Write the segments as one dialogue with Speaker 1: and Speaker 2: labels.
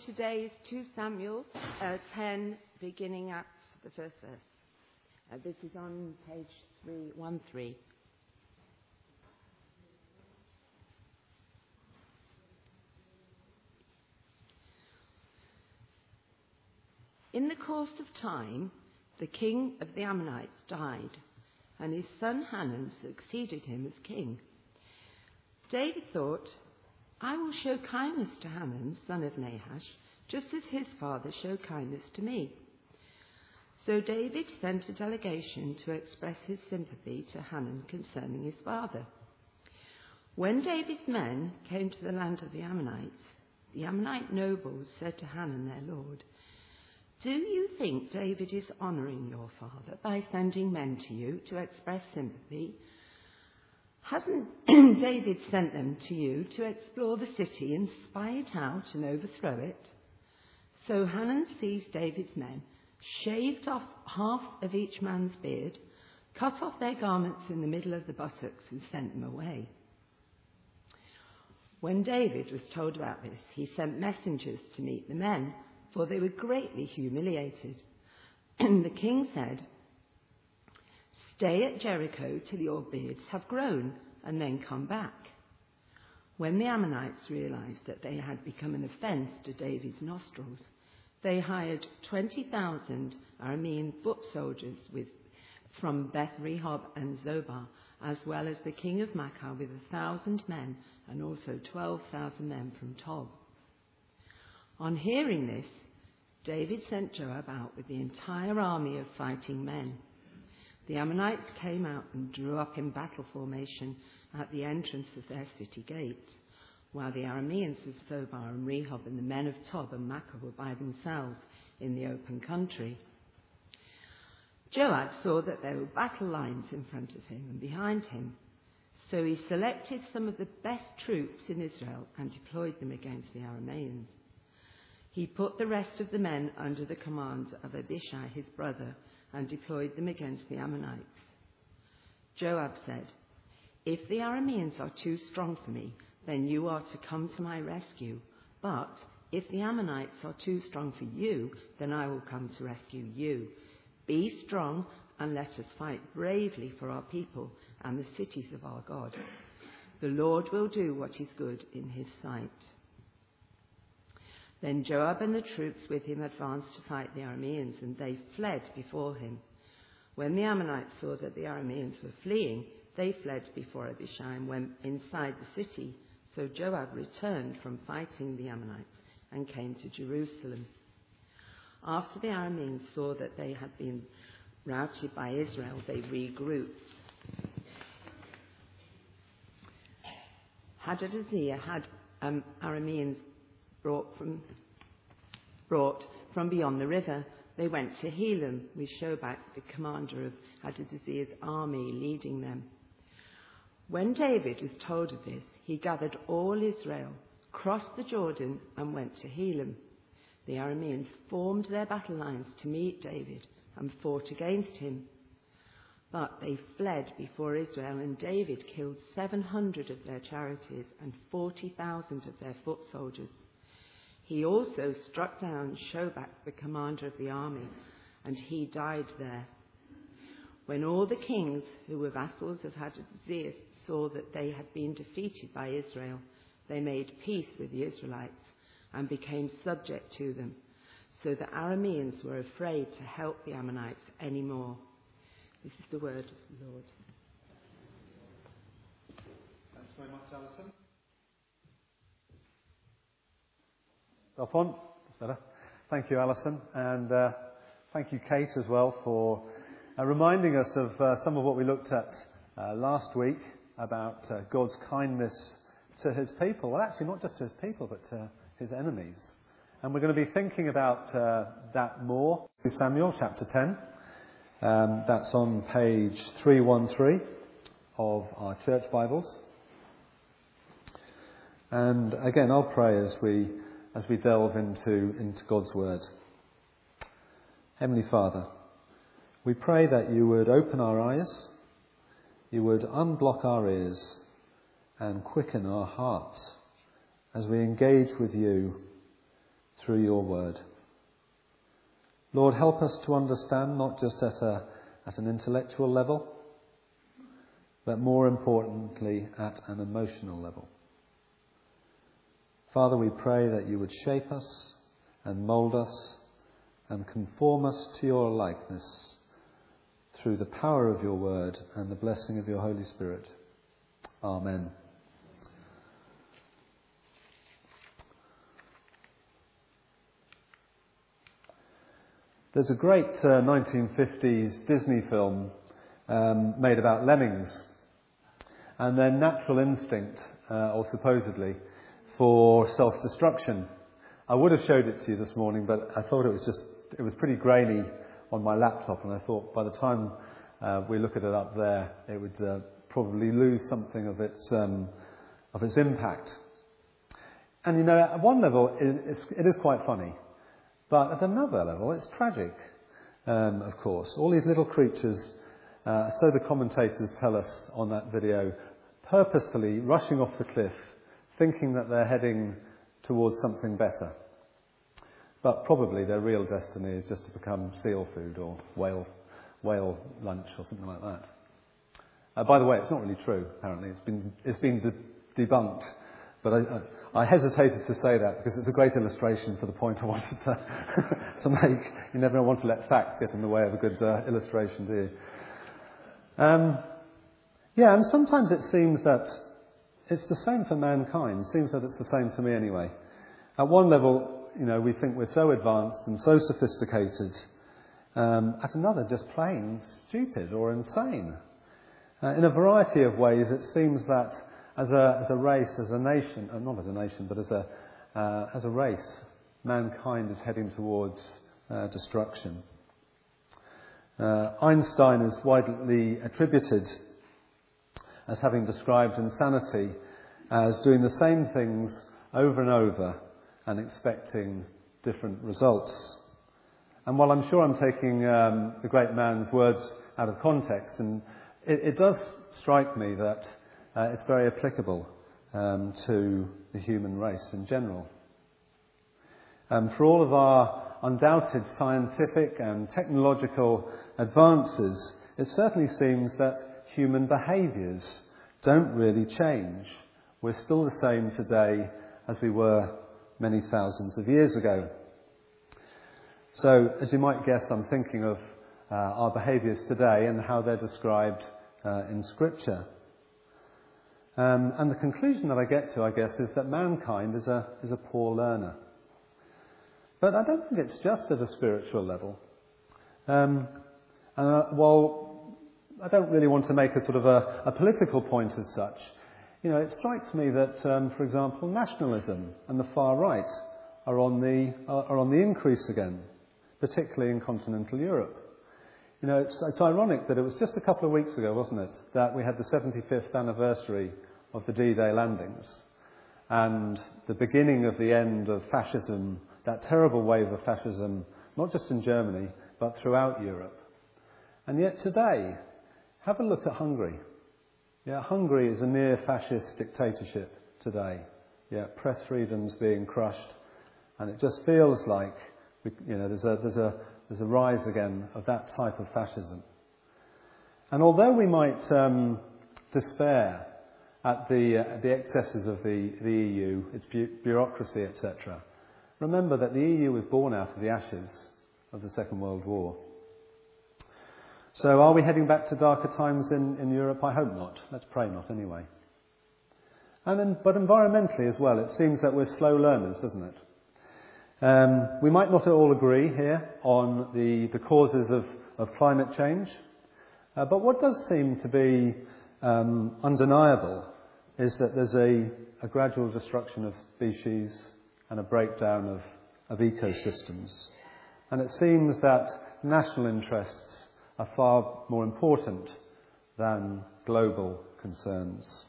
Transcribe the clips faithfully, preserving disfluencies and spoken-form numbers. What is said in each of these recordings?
Speaker 1: today is Second Samuel uh, ten, beginning at the first verse. Uh, this is on page three thirteen. In the course of time, the king of the Ammonites died, and his son Hanun succeeded him as king. David thought, I will show kindness to Hanun, son of Nahash, just as his father showed kindness to me. So David sent a delegation to express his sympathy to Hanun concerning his father. When David's men came to the land of the Ammonites, the Ammonite nobles said to Hanun, their lord, do you think David is honouring your father by sending men to you to express sympathy? Hasn't David sent them to you to explore the city and spy it out and overthrow it? So Hanun seized David's men, shaved off half of each man's beard, cut off their garments in the middle of the buttocks and sent them away. When David was told about this, he sent messengers to meet the men, for they were greatly humiliated. And the king said, stay at Jericho till your beards have grown, and then come back. When the Ammonites realized that they had become an offense to David's nostrils, they hired twenty thousand Aramean foot soldiers with, from Beth Rehob and Zobah, as well as the king of Makkah with a thousand men, and also twelve thousand men from Tob. On hearing this, David sent Joab out with the entire army of fighting men. The Ammonites came out and drew up in battle formation at the entrance of their city gate, while the Arameans of Zobah and Rehob and the men of Tob and Makkah were by themselves in the open country. Joab saw that there were battle lines in front of him and behind him, so he selected some of the best troops in Israel and deployed them against the Arameans. He put the rest of the men under the command of Abishai, his brother, and deployed them against the Ammonites. Joab said, if the Arameans are too strong for me, then you are to come to my rescue. But if the Ammonites are too strong for you, then I will come to rescue you. Be strong and let us fight bravely for our people and the cities of our God. The Lord will do what is good in his sight. Then Joab and the troops with him advanced to fight the Arameans, and they fled before him. When the Ammonites saw that the Arameans were fleeing, they fled before Abishai and went inside the city. So Joab returned from fighting the Ammonites and came to Jerusalem. After the Arameans saw that they had been routed by Israel, they regrouped. Hadadezer had um, Arameans brought from, brought from beyond the river. They went to Helam, with Shobach, the commander of Hadadezer's army, leading them. When David was told of this, he gathered all Israel, crossed the Jordan, and went to Helam. The Arameans formed their battle lines to meet David and fought against him. But they fled before Israel, and David killed seven hundred of their charioteers and forty thousand of their foot soldiers. He also struck down Shobach, the commander of the army, and he died there. When all the kings who were vassals of Hadadezer saw that they had been defeated by Israel, they made peace with the Israelites and became subject to them. So the Arameans were afraid to help the Ammonites anymore. This is the word of the Lord.
Speaker 2: Thanks very much, Alison. Off on. That's better. Thank you, Alison, and uh, thank you, Kate, as well, for uh, reminding us of uh, some of what we looked at uh, last week about uh, God's kindness to his people. Well, actually, not just to his people, but to his enemies. And we're going to be thinking about uh, that more. Samuel chapter ten. Um, that's on page three thirteen of our church Bibles. And again, I'll pray as we as we delve into, into God's Word. Heavenly Father, we pray that you would open our eyes, you would unblock our ears and quicken our hearts as we engage with you through your word. Lord, help us to understand not just at a at an intellectual level, but more importantly at an emotional level. Father, we pray that you would shape us and mould us and conform us to your likeness through the power of your word and the blessing of your Holy Spirit. Amen. There's a great uh, nineteen fifties Disney film um, made about lemmings and their natural instinct, uh, or supposedly, for self-destruction. I would have showed it to you this morning, but I thought it was just, it was pretty grainy on my laptop, and I thought by the time uh, we look at it up there, it would uh, probably lose something of its um, of its impact. And you know, at one level, it is, it is quite funny. But at another level, it's tragic, um, of course. All these little creatures, uh, so the commentators tell us on that video, purposefully rushing off the cliff, thinking that they're heading towards something better. But probably their real destiny is just to become seal food or whale, whale lunch or something like that. Uh, by the way, it's not really true, apparently. It's been, it's been de- debunked. But I, I, I hesitated to say that because it's a great illustration for the point I wanted to, to make. You never want to let facts get in the way of a good uh, illustration, do you? Um, yeah, and sometimes it seems that it's the same for mankind. It seems that it's the same to me anyway. At one level, you know, we think we're so advanced and so sophisticated. Um, at another, just plain stupid or insane. Uh, in a variety of ways, it seems that As a, as a race, as a nation, uh, not as a nation, but as a, uh, as a race, mankind is heading towards uh, destruction. Uh, Einstein is widely attributed as having described insanity as doing the same things over and over and expecting different results. And while I'm sure I'm taking um, the great man's words out of context, and it, it does strike me that Uh, it's very applicable um, to the human race in general. Um, for all of our undoubted scientific and technological advances, it certainly seems that human behaviours don't really change. We're still the same today as we were many thousands of years ago. So, as you might guess, I'm thinking of uh, our behaviours today and how they're described uh, in Scripture. Um, and the conclusion that I get to, I guess, is that mankind is a is a poor learner. But I don't think it's just at a spiritual level. Um, and uh, while I don't really want to make a sort of a, a political point as such, you know, it strikes me that, um, for example, nationalism and the far right are on the are on the increase again, particularly in continental Europe. You know, it's, it's ironic that it was just a couple of weeks ago, wasn't it, that we had the seventy-fifth anniversary of the D-Day landings and the beginning of the end of fascism, that terrible wave of fascism, not just in Germany, but throughout Europe. And yet today, have a look at Hungary. Yeah, Hungary is a near fascist dictatorship today. Yeah, press freedom's being crushed, and it just feels like, we, you know, there's a there's a There's a rise again of that type of fascism. And although we might um, despair at the, uh, the excesses of the, the E U, its bu- bureaucracy, et cetera, remember that the E U was born out of the ashes of the Second World War. So are we heading back to darker times in, in Europe? I hope not. Let's pray not anyway. And then, but environmentally as well, it seems that we're slow learners, doesn't it? Um, we might not all agree here on the, the causes of, of climate change, uh, but what does seem to be um, undeniable is that there's a, a gradual destruction of species and a breakdown of, of ecosystems. And it seems that national interests are far more important than global concerns.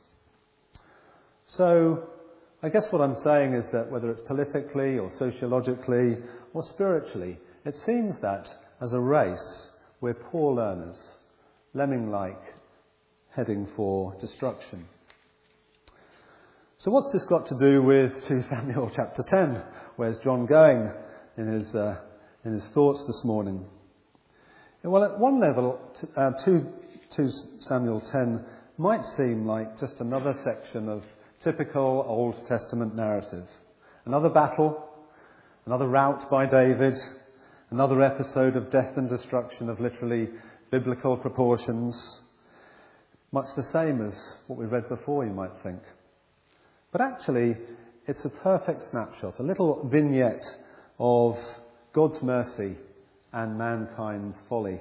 Speaker 2: So, I guess what I'm saying is that whether it's politically or sociologically or spiritually, it seems that as a race we're poor learners, lemming-like, heading for destruction. So what's this got to do with two Samuel chapter ten? where's John going in his, uh, in his thoughts this morning? Well, at one level, uh, two, two Samuel ten might seem like just another section of typical Old Testament narrative. Another battle, another rout by David, another episode of death and destruction of literally biblical proportions. Much the same as what we read before, you might think. But actually, it's a perfect snapshot, a little vignette of God's mercy and mankind's folly.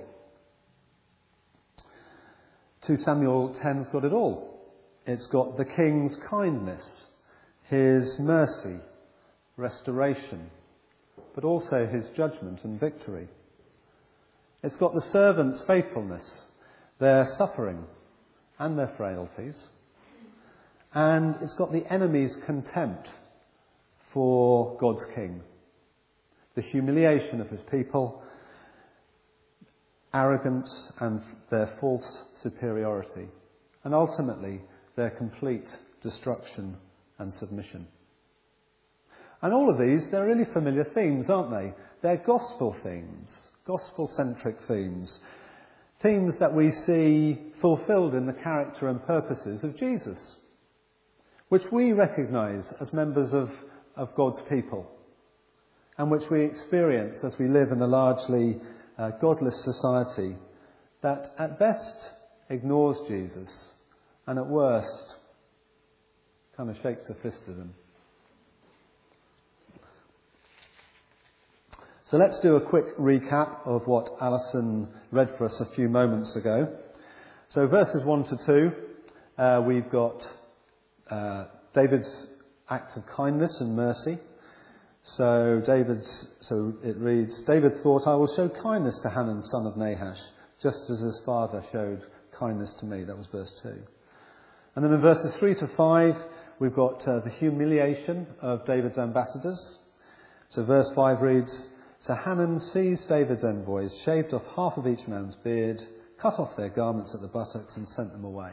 Speaker 2: two Samuel ten's got it all. It's got the king's kindness, his mercy, restoration, but also his judgment and victory. It's got the servants' faithfulness, their suffering and their frailties. And it's got the enemy's contempt for God's king, the humiliation of his people, arrogance and their false superiority, and ultimately their complete destruction and submission. And all of these, they're really familiar themes, aren't they? They're gospel themes, gospel-centric themes, themes that we see fulfilled in the character and purposes of Jesus, which we recognise as members of, of God's people, and which we experience as we live in a largely uh, godless society that at best ignores Jesus and at worst kind of shakes a fist at him. So let's do a quick recap of what Alison read for us a few moments ago. So verses one to two, uh, we've got uh, David's act of kindness and mercy. So David's, so it reads, David thought, I will show kindness to Hanun, son of Nahash, just as his father showed kindness to me. That was verse two. And then in verses three to five, we've got uh, the humiliation of David's ambassadors. So verse five reads, So Hanun seized David's envoys, shaved off half of each man's beard, cut off their garments at the buttocks and sent them away.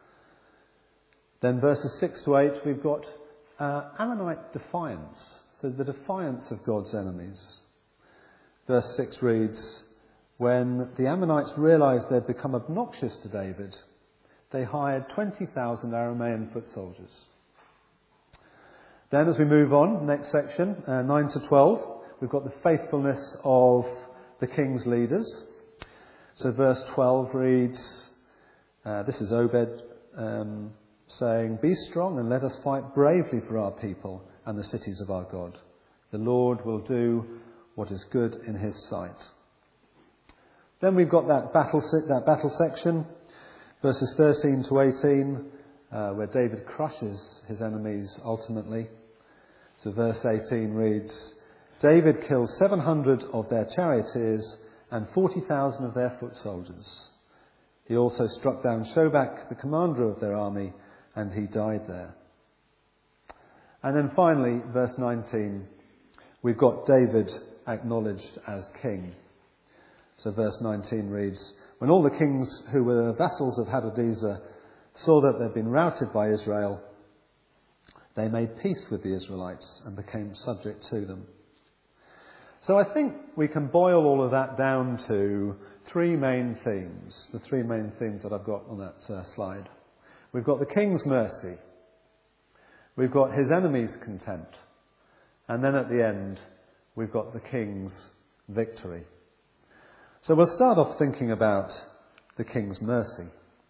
Speaker 2: Then verses six to eight, we've got uh, Ammonite defiance. So the defiance of God's enemies. Verse six reads, When the Ammonites realised they'd become obnoxious to David, they hired twenty thousand Aramean foot soldiers. Then as we move on, next section, uh, nine to twelve, we've got the faithfulness of the king's leaders. So verse twelve reads, uh, this is Obed um, saying, Be strong and let us fight bravely for our people and the cities of our God. The Lord will do what is good in his sight. Then we've got that battle, that battle section, verses thirteen to eighteen, uh, where David crushes his enemies ultimately. So verse eighteen reads, David killed seven hundred of their charioteers and forty thousand of their foot soldiers. He also struck down Shobach, the commander of their army, and he died there. And then finally, verse nineteen, we've got David acknowledged as king. So verse nineteen reads, When all the kings who were vassals of Hadadezer saw that they'd been routed by Israel, they made peace with the Israelites and became subject to them. So I think we can boil all of that down to three main themes, the three main themes that I've got on that uh, slide. We've got the king's mercy, we've got his enemies' contempt, and then at the end we've got the king's victory. So we'll start off thinking about the king's mercy.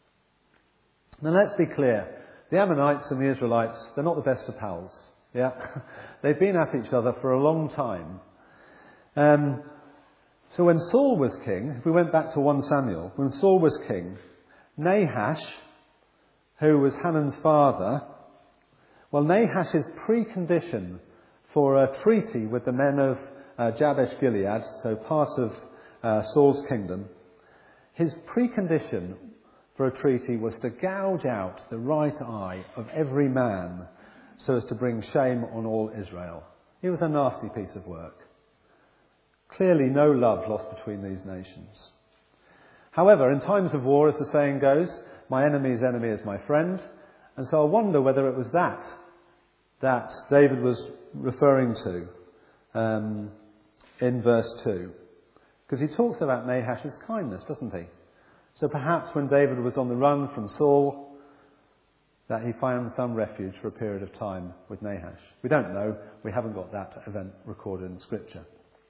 Speaker 2: Now let's be clear, the Ammonites and the Israelites, they're not the best of pals. Yeah, they've been at each other for a long time. Um, so when Saul was king, if we went back to First Samuel, when Saul was king, Nahash, who was Hanun's father, well, Nahash's precondition for a treaty with the men of uh, Jabesh Gilead, so part of uh, Saul's kingdom, his precondition for a treaty was to gouge out the right eye of every man so as to bring shame on all Israel. It was a nasty piece of work. Clearly no love lost between these nations. However, in times of war, as the saying goes, my enemy's enemy is my friend. And so I wonder whether it was that that David was referring to um, in verse two. Because he talks about Nahash's kindness, doesn't he? So perhaps when David was on the run from Saul, that he found some refuge for a period of time with Nahash. We don't know. We haven't got that event recorded in Scripture.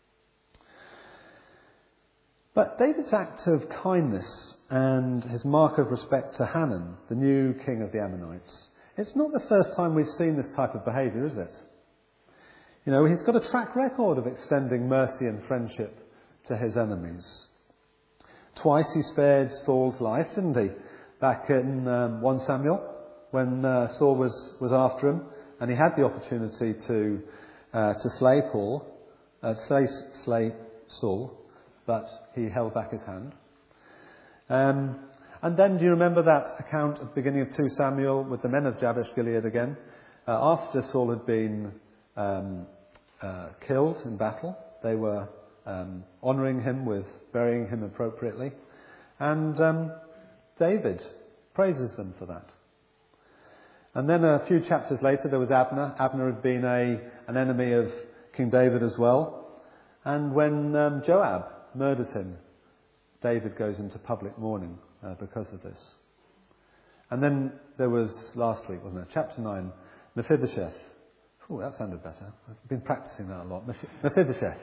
Speaker 2: But David's act of kindness and his mark of respect to Hanun, the new king of the Ammonites, it's not the first time we've seen this type of behaviour, is it? You know, he's got a track record of extending mercy and friendship to his enemies. Twice he spared Saul's life, didn't he? Back in um, First Samuel, when uh, Saul was, was after him, and he had the opportunity to uh, to slay Paul, uh, slay, slay Saul, but he held back his hand. Um, and then, do you remember that account at the beginning of Second Samuel with the men of Jabesh Gilead again? Uh, after Saul had been um, uh, killed in battle, they were um, honouring him with burying him appropriately, and um, David praises them for that. And then a few chapters later there was Abner. Abner had been a an enemy of King David as well. And when um, Joab murders him, David goes into public mourning uh, because of this. And then there was last week, wasn't it? Chapter nine, Mephibosheth. Oh, that sounded better. I've been practicing that a lot. Mephibosheth.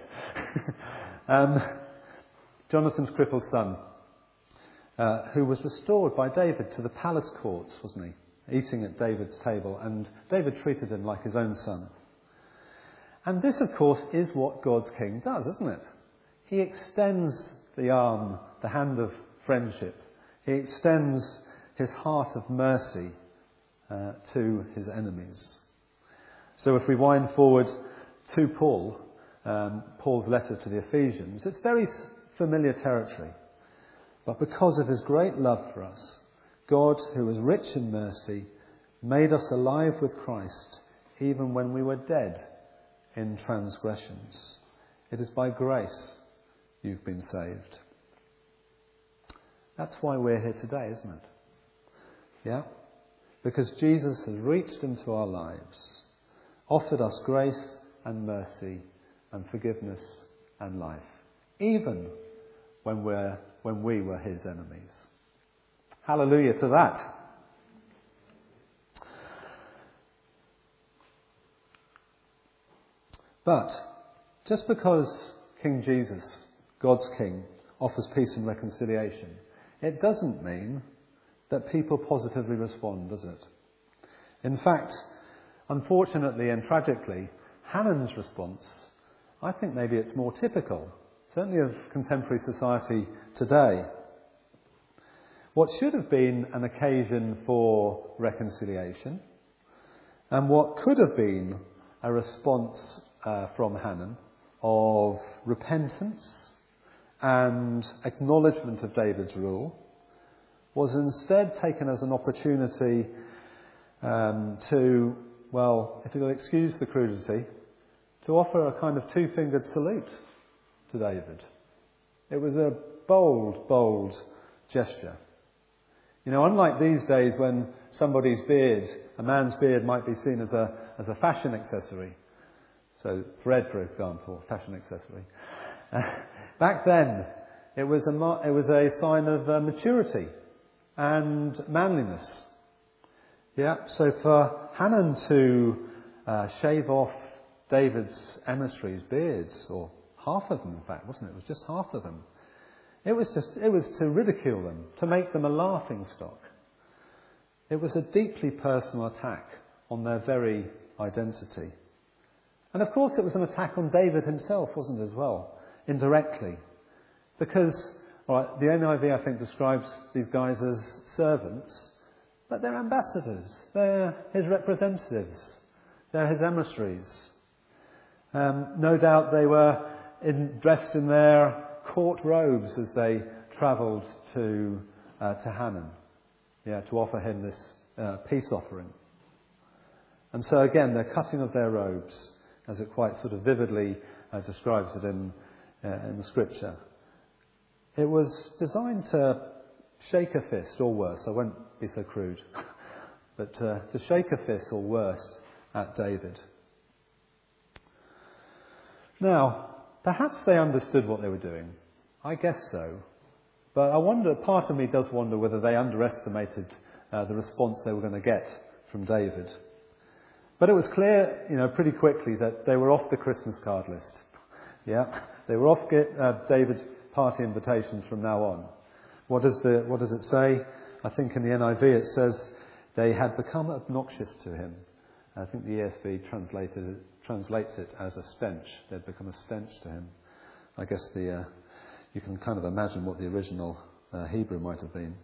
Speaker 2: um, Jonathan's crippled son, uh, who was restored by David to the palace courts, wasn't he? Eating at David's table, and David treated him like his own son. And this, of course, is what God's king does, isn't it? He extends the arm, the hand of friendship. He extends his heart of mercy uh, to his enemies. So if we wind forward to Paul, um, Paul's letter to the Ephesians, it's very familiar territory. But because of his great love for us, God, who is rich in mercy, made us alive with Christ, even when we were dead in transgressions. It is by grace you've been saved. That's why we're here today, isn't it? Yeah? Because Jesus has reached into our lives, offered us grace and mercy and forgiveness and life, even when we're when we were his enemies. Hallelujah to that. But just because King Jesus, God's King, offers peace and reconciliation, it doesn't mean that people positively respond, does it? In fact, unfortunately and tragically, Hanun's response, I think maybe it's more typical, certainly of contemporary society today. What should have been an occasion for reconciliation, and what could have been a response uh, from Hanun of repentance and acknowledgement of David's rule, was instead taken as an opportunity um, to, well, if you'll excuse the crudity, to offer a kind of two-fingered salute to David. It was a bold, bold gesture. You know, unlike these days when somebody's beard, a man's beard might be seen as a as a fashion accessory. So, Fred, for example, fashion accessory. Uh, back then, it was a it was a sign of uh, maturity and manliness. Yeah. So for Hanun to uh, shave off David's emissaries' beards, or half of them, in fact, wasn't it? It was just half of them. It was just, it was to ridicule them, to make them a laughing stock. It was a deeply personal attack on their very identity. And of course it was an attack on David himself, wasn't it, as well, indirectly. Because, all right, the N I V, I think, describes these guys as servants, but they're ambassadors. They're his representatives. They're his emissaries. Um, no doubt they were in, dressed in their court robes as they travelled to uh, to Hanun, yeah, to offer him this uh, peace offering. And so again, the cutting of their robes, as it quite sort of vividly uh, describes it in uh, in the Scripture, it was designed to shake a fist, or worse. I won't be so crude, but uh, to shake a fist, or worse, at David. Now, perhaps they understood what they were doing. I guess so. But I wonder, part of me does wonder whether they underestimated uh, the response they were going to get from David. But it was clear, you know, pretty quickly that they were off the Christmas card list. Yeah, they were off get, uh, David's party invitations from now on. What does the what does it say? I think in the N I V it says they had become obnoxious to him. I think the E S V translated translates it as a stench. They'd become a stench to him. I guess the uh, you can kind of imagine what the original uh, Hebrew might have been.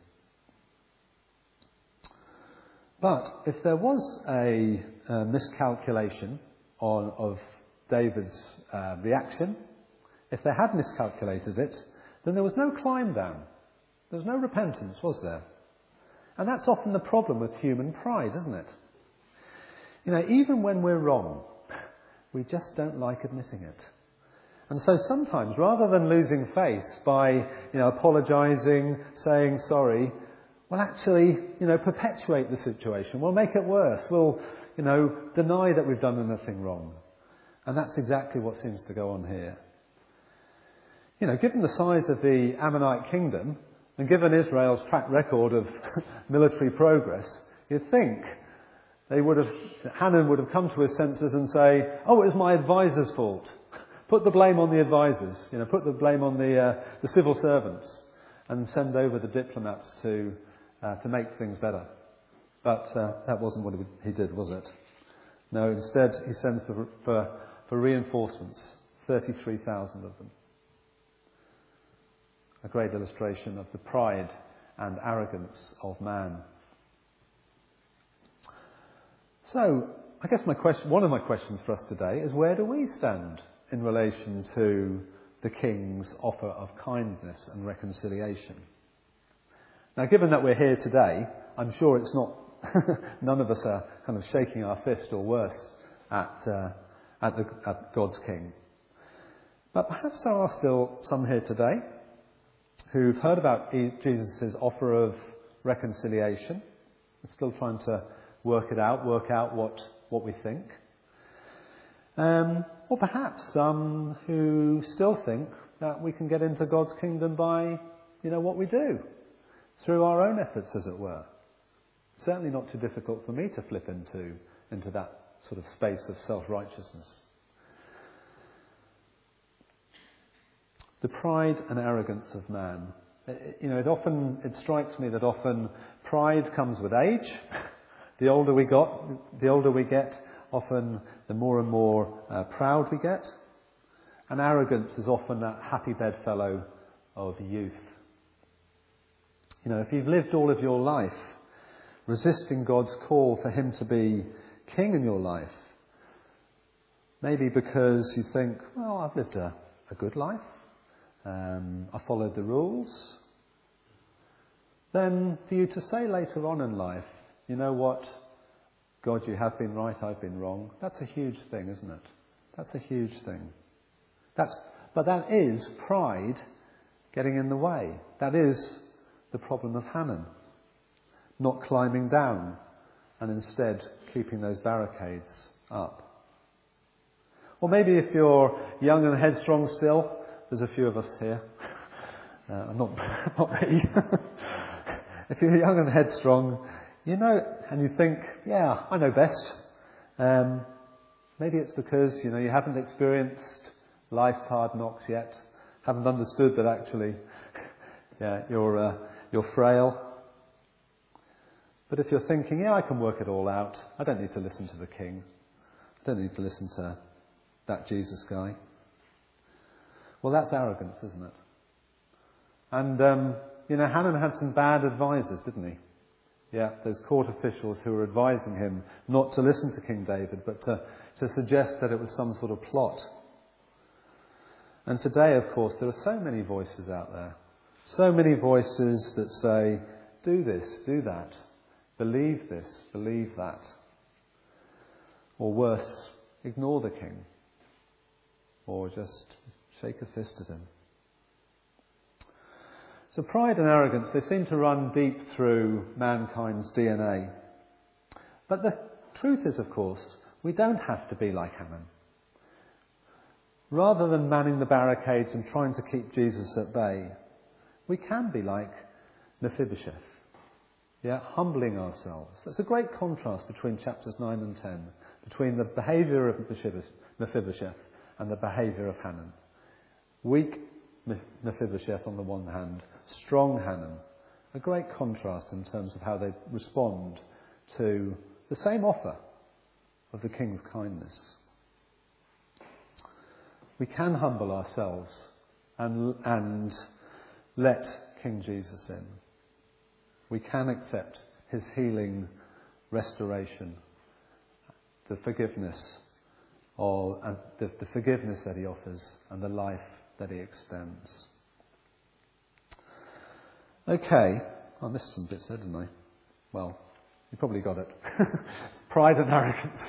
Speaker 2: But if there was a, a miscalculation on of David's uh, reaction, if they had miscalculated it, then there was no climb down. There was no repentance, was there? And that's often the problem with human pride, isn't it? You know, even when we're wrong, we just don't like admitting it. And so sometimes, rather than losing face by, you know, apologising, saying sorry, we'll actually, you know, perpetuate the situation. We'll make it worse. We'll, you know, deny that we've done anything wrong. And that's exactly what seems to go on here. You know, given the size of the Ammonite kingdom, and given Israel's track record of military progress, you'd think they would have, Hanan would have come to his senses and say, oh, it was my advisor's fault. Put the blame on the advisors, you know, put the blame on the, uh, the civil servants, and send over the diplomats to Uh, to make things better. But uh, that wasn't what he did, was it? No, instead he sends for, for, for reinforcements, thirty-three thousand of them. A great illustration of the pride and arrogance of man. So, I guess my question, one of my questions for us today is, where do we stand in relation to the king's offer of kindness and reconciliation? Now, given that we're here today, I'm sure it's not, none of us are kind of shaking our fist or worse at, uh, at, the, at God's King. But perhaps there are still some here today who've heard about Jesus' offer of reconciliation. We're still trying to work it out, work out what, what we think. Um, or perhaps some who still think that we can get into God's kingdom by, you know, what we do, through our own efforts, as it were. Certainly not too difficult for me to flip into, into that sort of space of self-righteousness. The pride and arrogance of man. It, you know, it often, it strikes me that often pride comes with age. The older we got, the older we get, often the more and more uh, proud we get. And arrogance is often that happy bedfellow of youth. You know, if you've lived all of your life resisting God's call for him to be king in your life, maybe because you think, well, I've lived a, a good life, um, I followed the rules, then for you to say later on in life, you know what, God, you have been right, I've been wrong, that's a huge thing, isn't it? That's a huge thing. That's, but that is pride getting in the way. That is the problem of Hanan. Not climbing down and instead keeping those barricades up. Or maybe if you're young and headstrong still, there's a few of us here. Uh, not, not me. If you're young and headstrong, you know, and you think, yeah, I know best. Um, maybe it's because, you know, you haven't experienced life's hard knocks yet. Haven't understood that actually, yeah, you're, uh, you're frail. But if you're thinking, yeah, I can work it all out. I don't need to listen to the king. I don't need to listen to that Jesus guy. Well, that's arrogance, isn't it? And, um, you know, Hanan had some bad advisors, didn't he? Yeah, those court officials who were advising him not to listen to King David, but to, to suggest that it was some sort of plot. And today, of course, there are so many voices out there. So many voices that say, do this, do that. Believe this, believe that. Or worse, ignore the king. Or just shake a fist at him. So pride and arrogance, they seem to run deep through mankind's D N A. But the truth is, of course, we don't have to be like Hanan. rather than manning the barricades and trying to keep Jesus at bay, we can be like Mephibosheth, yeah, humbling ourselves. That's a great contrast between chapters nine and ten, between the behaviour of Mephibosheth and the behaviour of Hanan. Weak Mephibosheth on the one hand, strong Hanan. A great contrast in terms of how they respond to the same offer of the king's kindness. We can humble ourselves and, and let King Jesus in. We can accept his healing restoration, the forgiveness of, and the, the forgiveness that he offers and the life that he extends. Okay, I missed some bits there, didn't I? Well, you probably got it. Pride and arrogance.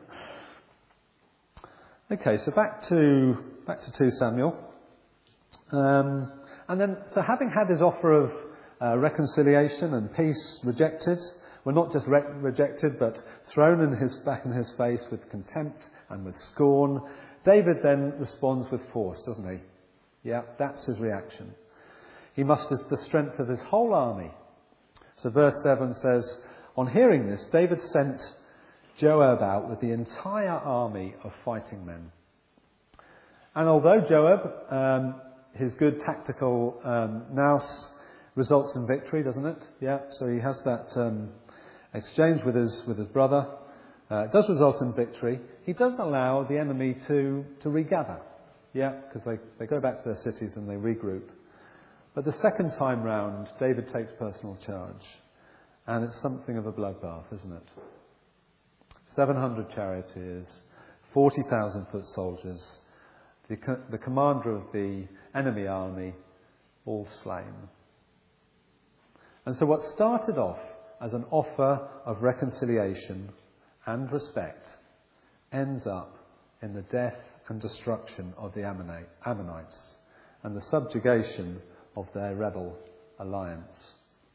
Speaker 2: Okay, so back to back to two Samuel. Um, and then, so having had his offer of uh, reconciliation and peace rejected, well, not just re- rejected, but thrown in his back in his face with contempt and with scorn, David then responds with force, doesn't he? Yeah, that's his reaction. He musters the strength of his whole army. So verse seven says, on hearing this, David sent Joab out with the entire army of fighting men. And although Joab, um, his good tactical um, nous results in victory, doesn't it? Yeah, so he has that um, exchange with his with his brother. Uh, it does result in victory. He does allow the enemy to, to regather. Yeah, because they, they go back to their cities and they regroup. But the second time round, David takes personal charge. And it's something of a bloodbath, isn't it? seven hundred charioteers, forty thousand foot soldiers, the, co- the commander of the enemy army, all slain. And so what started off as an offer of reconciliation and respect ends up in the death and destruction of the Ammonite, Ammonites and the subjugation of their rebel alliance.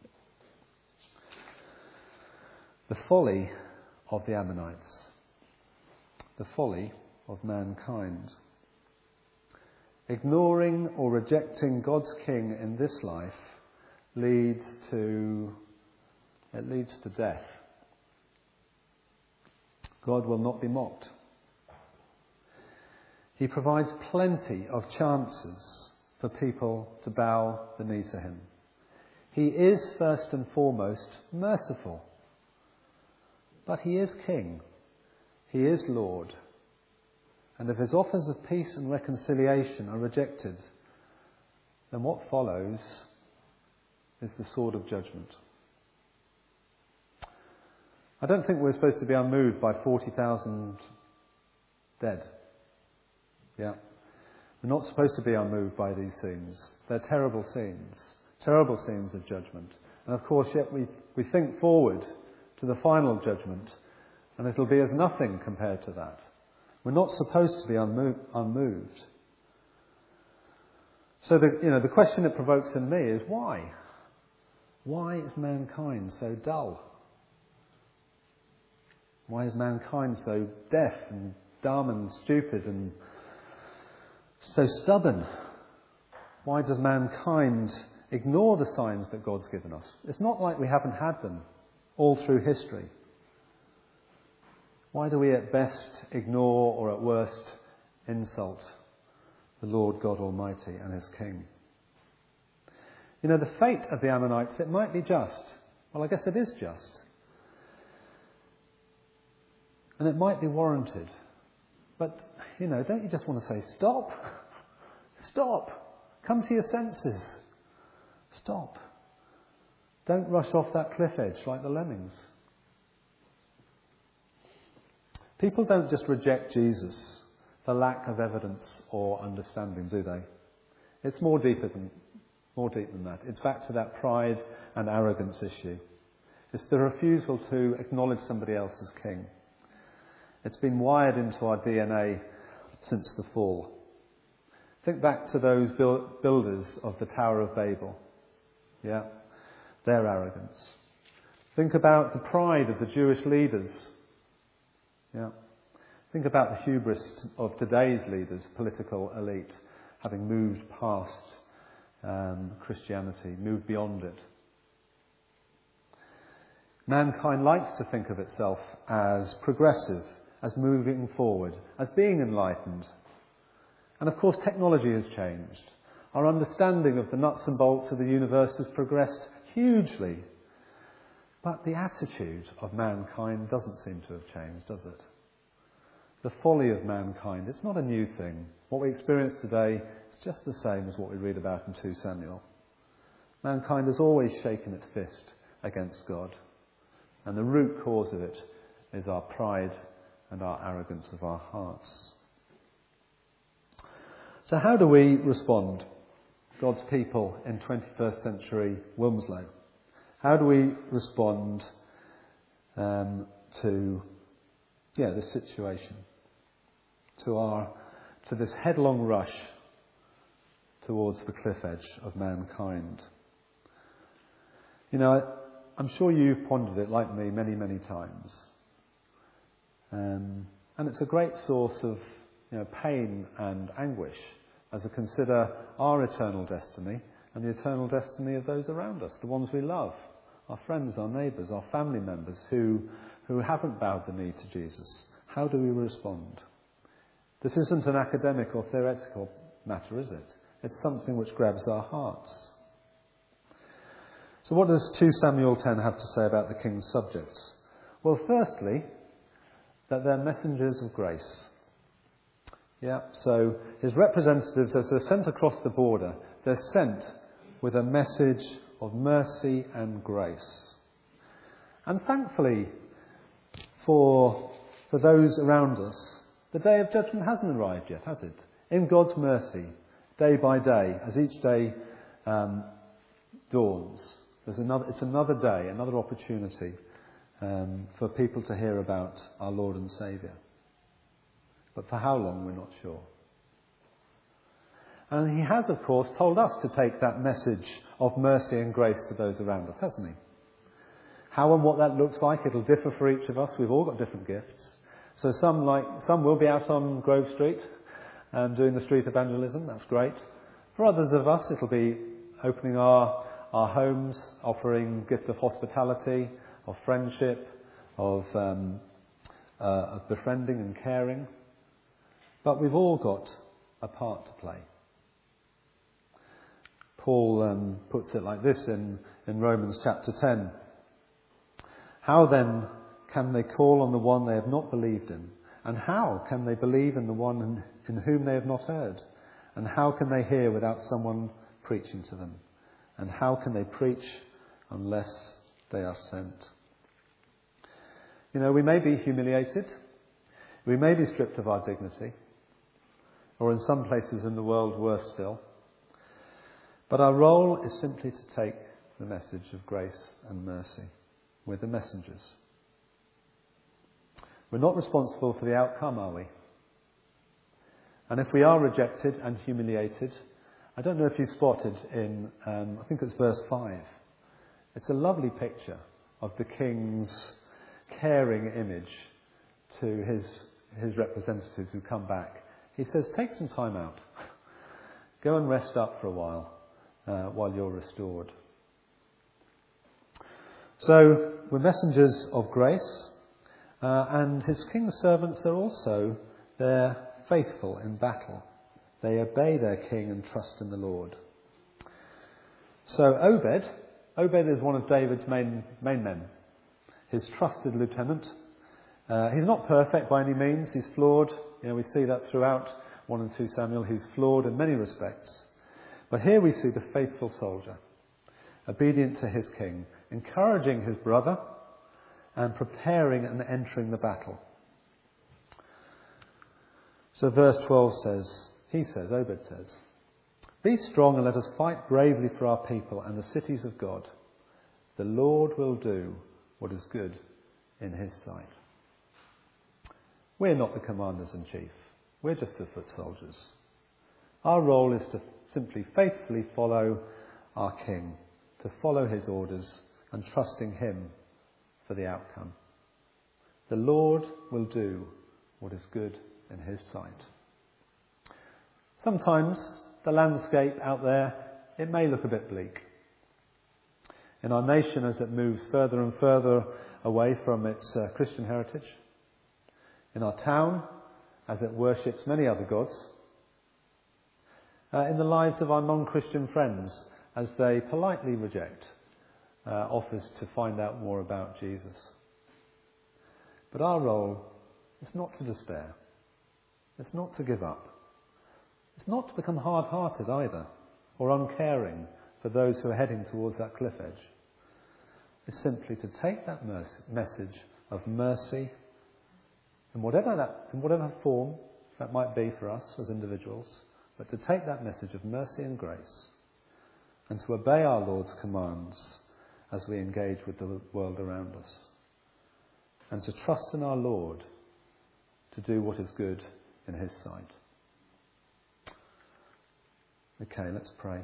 Speaker 2: The folly of the Ammonites, the folly of mankind. Ignoring or rejecting God's king in this life leads to, it leads to death. God will not be mocked. He provides plenty of chances for people to bow the knee to him. He is first and foremost merciful. But he is king. He is Lord. And if his offers of peace and reconciliation are rejected, then what follows is the sword of judgment. I don't think we're supposed to be unmoved by forty thousand dead. Yeah. We're not supposed to be unmoved by these scenes. They're terrible scenes. Terrible scenes of judgment. And of course, yet we, we think forward to the final judgment, and it'll be as nothing compared to that. We're not supposed to be unmo- unmoved. So the, you know, the question it provokes in me is why? Why is mankind so dull? Why is mankind so deaf and dumb and stupid and so stubborn? Why does mankind ignore the signs that God's given us? It's not like we haven't had them all through history. Why do we at best ignore or at worst insult the Lord God Almighty and his King? You know, the fate of the Ammonites, it might be just. Well, I guess it is just. And it might be warranted. But, you know, don't you just want to say, stop? Stop. Come to your senses. Stop. Don't rush off that cliff edge like the lemmings. People don't just reject Jesus for lack of evidence or understanding, do they? It's more deeper than, more deep than that. It's back to that pride and arrogance issue. It's the refusal to acknowledge somebody else as king. It's been wired into our D N A since the fall. Think back to those builders of the Tower of Babel. Yeah, their arrogance. Think about the pride of the Jewish leaders. Yeah. Think about the hubris of today's leaders, political elite, having moved past um, Christianity, moved beyond it. Mankind likes to think of itself as progressive, as moving forward, as being enlightened. And of course, technology has changed. Our understanding of the nuts and bolts of the universe has progressed hugely. But the attitude of mankind doesn't seem to have changed, does it? The folly of mankind, it's not a new thing. What we experience today is just the same as what we read about in Second Samuel. Mankind has always shaken its fist against God. And the root cause of it is our pride and our arrogance of our hearts. So how do we respond, God's people in twenty-first century Wilmslow? How do we respond um, to yeah, this situation? To our to this headlong rush towards the cliff edge of mankind? You know, I, I'm sure you've pondered it like me many, many times. Um, and it's a great source of you know, pain and anguish as we consider our eternal destiny and the eternal destiny of those around us, the ones we love, our friends, our neighbours, our family members who, who haven't bowed the knee to Jesus. How do we respond? This isn't an academic or theoretical matter, is it? It's something which grabs our hearts. So what does Second Samuel ten have to say about the king's subjects? Well, firstly, that they're messengers of grace. Yeah, so his representatives, as they're sent across the border, they're sent with a message of mercy and grace. And thankfully, for, for those around us, the day of judgment hasn't arrived yet, has it? In God's mercy, day by day, as each day um, dawns, there's another, it's another day, another opportunity um, for people to hear about our Lord and Saviour. But for how long, we're not sure. And he has, of course, told us to take that message of mercy and grace to those around us, hasn't he? How and what that looks like, it'll differ for each of us. We've all got different gifts. So some like some will be out on Grove Street and doing the street evangelism. That's great. For others of us, it'll be opening our our homes, offering gift of hospitality, of friendship, of, um, uh, of befriending and caring. But we've all got a part to play. Paul um, puts it like this in, in Romans chapter ten. How then can they call on the one they have not believed in? And how can they believe in the one in, in whom they have not heard? And how can they hear without someone preaching to them? And how can they preach unless they are sent? You know, we may be humiliated. We may be stripped of our dignity. Or in some places in the world, worse still. But our role is simply to take the message of grace and mercy. We're the messengers. We're not responsible for the outcome, are we? And if we are rejected and humiliated, I don't know if you spotted in, um, I think it's verse five. It's a lovely picture of the king's caring image to his, his representatives who come back. He says, take some time out. Go and rest up for a while, uh, while you're restored. So, we're messengers of grace, uh, and his king's servants, they're also, they're faithful in battle. They obey their king and trust in the Lord. So Obed, Obed is one of David's main, main men, his trusted lieutenant. Uh, he's not perfect by any means. He's flawed. You know, we see that throughout First and Second Samuel. He's flawed in many respects. But here we see the faithful soldier, obedient to his king, encouraging his brother and preparing and entering the battle. So verse twelve says, he says, Obed says, be strong and let us fight bravely for our people and the cities of God. The Lord will do what is good in his sight. We're not the commanders-in-chief. We're just the foot soldiers. Our role is to simply faithfully follow our king, to follow his orders and trusting him for the outcome. The Lord will do what is good in his sight. Sometimes the landscape out there, it may look a bit bleak. In our nation, as it moves further and further away from its uh, Christian heritage. In our town, as it worships many other gods. Uh, in the lives of our non-Christian friends, as they politely reject uh, offers to find out more about Jesus. But our role is not to despair. It's not to give up. It's not to become hard-hearted either, or uncaring for those who are heading towards that cliff edge. It's simply to take that mercy, message of mercy, in whatever that, in whatever form that might be for us as individuals, but to take that message of mercy and grace, and to obey our Lord's commands as we engage with the world around us, and to trust in our Lord to do what is good in his sight. Okay, let's pray.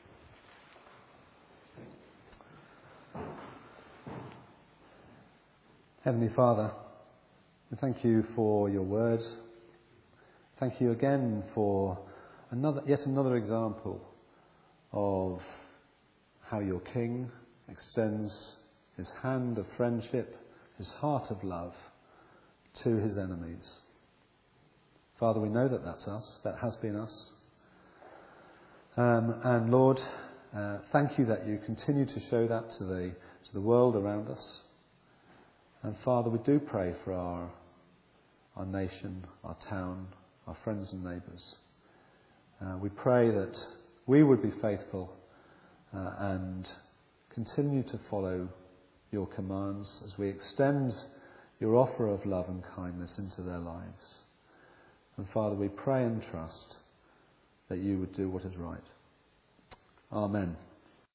Speaker 2: Heavenly Father, we thank you for your word. Thank you again for another, yet another example of how your King extends his hand of friendship, his heart of love to his enemies. Father, we know that that's us, that has been us. Um, and Lord, uh, thank you that you continue to show that to the to the world around us. And Father, we do pray for our our nation, our town, our friends and neighbours. Uh, we pray that we would be faithful uh, and continue to follow your commands as we extend your offer of love and kindness into their lives. And Father, we pray and trust that you would do what is right. Amen.